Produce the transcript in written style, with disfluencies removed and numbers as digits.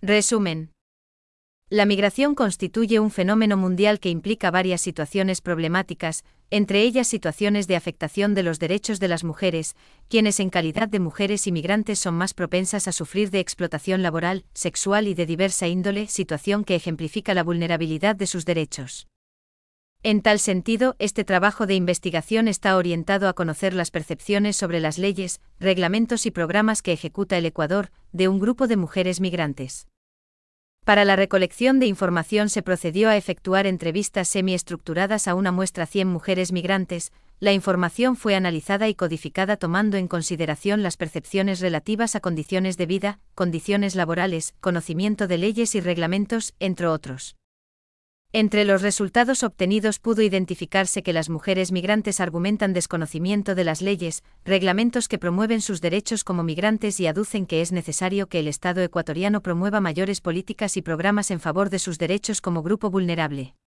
Resumen. La migración constituye un fenómeno mundial que implica varias situaciones problemáticas, entre ellas situaciones de afectación de los derechos de las mujeres, quienes en calidad de mujeres inmigrantes son más propensas a sufrir de explotación laboral, sexual y de diversa índole, situación que ejemplifica la vulnerabilidad de sus derechos. En tal sentido, este trabajo de investigación está orientado a conocer las percepciones sobre las leyes, reglamentos y programas que ejecuta el Ecuador, de un grupo de mujeres migrantes. Para la recolección de información se procedió a efectuar entrevistas semiestructuradas a una muestra 100 mujeres migrantes. La información fue analizada y codificada tomando en consideración las percepciones relativas a condiciones de vida, condiciones laborales, conocimiento de leyes y reglamentos, entre otros. Entre los resultados obtenidos pudo identificarse que las mujeres migrantes argumentan desconocimiento de las leyes, reglamentos que promueven sus derechos como migrantes y aducen que es necesario que el Estado ecuatoriano promueva mayores políticas y programas en favor de sus derechos como grupo vulnerable.